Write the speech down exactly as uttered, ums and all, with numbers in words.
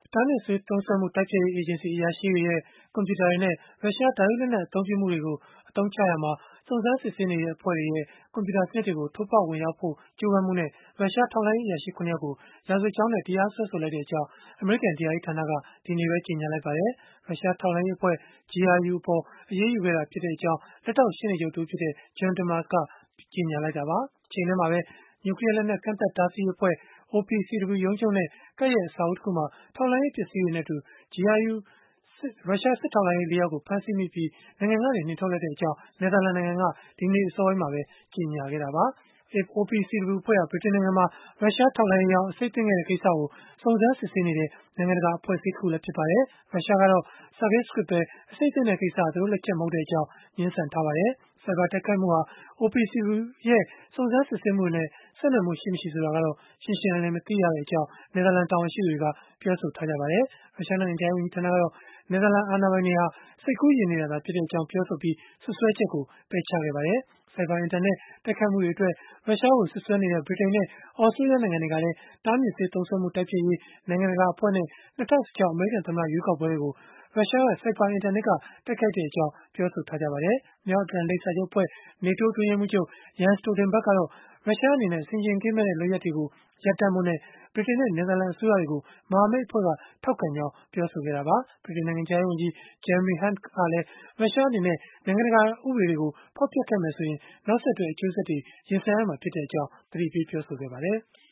တားမြစ်ဆေးသုံးစွဲမှု တိုက်ဖျက်ရေး အေဂျင်စီ အရာရှိတွေရဲ့ ကွန်ပျူတာတွေနဲ့ ရုရှားဓာတုလက်နက် အသုံးပြုမှုတွေကို အသုံးချရာမှာ စုံစမ်းစစ်ဆေးနေတဲ့ အဖွဲ့တွေရဲ့ ကွန်ပျူတာစနစ်တွေကို ထိုးဖောက်ဝင်ရောက်ဖို့ ကြိုးပမ်းမှုနဲ့ ရုရှားထောက်လှမ်းရေး အရာရှိ ၇ ယောက်ကို ရာဇဝတ်ကြောင်းနဲ့ တရားစွဲဆိုလိုက်ကြောင်း အမေရိကန် တရားရေးဌာနက ဒီကနေ့ပဲ ကြေညာလိုက်ပါတယ်။ ရုရှားထောက်လှမ်းရေးအဖွဲ့ ဂျီအာယူ အပေါ် အရေးယူခဲ့တာဖြစ်ကြောင်း လက်ထောက်ရှေ့နေချုပ်တဦးဖြစ်တဲ့ John Demers ကကြေညာလိုက်တာပါ။ တချိန်တည်းမှာပဲ နျူကလီးယားလက်နက် ကန့်သတ်တားဆီးရေးအဖွဲ့ အိုပီစီဒဗလျူ ရုံးချုပ်နဲ့ ကပ်လျက်အဆောက်အဦးတခုမှာ ထောက်လှမ်းရေး ပစ္စည်းတွေနဲ့အတူ ဂျီအာယူ ရုရှားစစ်ထောက်လှမ်းရေး ၄ ယောက်ကို ဖမ်းဆီးမိပြီး နိုင်ငံကနေ နှင်ထုတ်လိုက်ကြောင်း နယ်သာလန်နိုင်ငံက ဒီကနေ့ အစောပိုင်းမှာပဲ ကြေညာခဲ့တာပါ။ အိုပီစီဒဗလျူ အဖွဲ့ဟာ ဗြိတိန်နိုင်ငံမှာ ရုရှားထောက်လှမ်းရေးအကြောင်း အဆိပ်သင့်ခဲ့တဲ့ ကိစ္စကို စုံစမ်းစစ်ဆေးနေတဲ့ နိုင်ငံတကာ အဖွဲ့အစည်းတခုလည်း ဖြစ်ပါတယ်။ ရုရှားကတော့ Sergei Skripal အဆိပ်သင့်တဲ့ကိစ္စဟာ သူတို့လက်ချက်မဟုတ်ကြောင်း ငြင်းဆန်ထားပါတယ်။ ဆိုက်ဘာတိုက်ခိုက်မှုဟာ အိုပီစီဒဗလျူ ရဲ့ စုံစမ်းစစ်ဆေးမှုတွေနဲ့ ဆက်နွယ်မှု ရှိမရှိ ဆိုတာကတော့ ရှင်းရှင်းလင်းလင်း မသိရကြောင်း နယ်သာလန် တာဝန်ရှိသူတွေက ပြောဆိုထားကြပါတယ်။ ရုရှားနိုင်ငံခြားရေး ဝန်ကြီးဌာနကတော့ နယ်သာလန် အာဏာပိုင်တွေဟာ စိတ်ကူးယဉ်နေတာသာ ဖြစ်ကြောင်း ပြောဆိုပြီး စွပ်စွဲချက်ကို ပယ်ချခဲ့ပါတယ်။ ဆိုက်ဘာအင်တာနက် တိုက်ခိုက်မှုတွေအတွက် ရုရှားကို စွပ်စွဲနေတဲ့ ဗြိတိန်နဲ့ သြစတြေးလျ နိုင်ငံတွေကလည်း တားမြစ်ဆေးသုံးစွဲမှု တိုက်ဖျက်ရေး နိုင်ငံတကာအဖွဲ့နဲ့ ၂၀၁၆ အမေရိကန်သမ္မတ ရွေးကောက်ပွဲတွေကို ရုရှားက ဆိုက်ဘာအင်တာနက်က တိုက်ခိုက်ခဲ့ကြောင်း ပြောဆိုထားကြပါတယ်။ မြောက်အတ္တလန်တိတ်စာချုပ်အဖွဲ့ NATO အတွင်းရေးမှူးချုပ် Jens Stoltenberg ကတော့ ရုရှားအနေနဲ့ ဆင်ခြင်ကင်းမဲ့တဲ့ လုပ်ရပ်တွေကို ရပ်တန့်ဖို့နဲ့ ဗြိတိန်နဲ့ နယ်သာလန် အစိုးရတွေကို မဟာမိတ်အဖွဲ့က ထောက်ခံကြောင်း ပြောဆိုခဲ့တာပါ။ ဗြိတိန်နိုင်ငံခြားရေးဝန်ကြီး Jeremy Hunt ကလည်း ရုရှားအနေနဲ့ နိုင်ငံတကာ ဥပဒေတွေကို ဖောက်ဖျက်ခဲ့မယ်ဆိုရင် နောက်ဆက်တွဲ အကျိုးဆက်တွေ ရင်ဆိုင်ရမှာဖြစ်ကြောင်း သတိပေးပြောဆိုခဲ့ပါတယ်။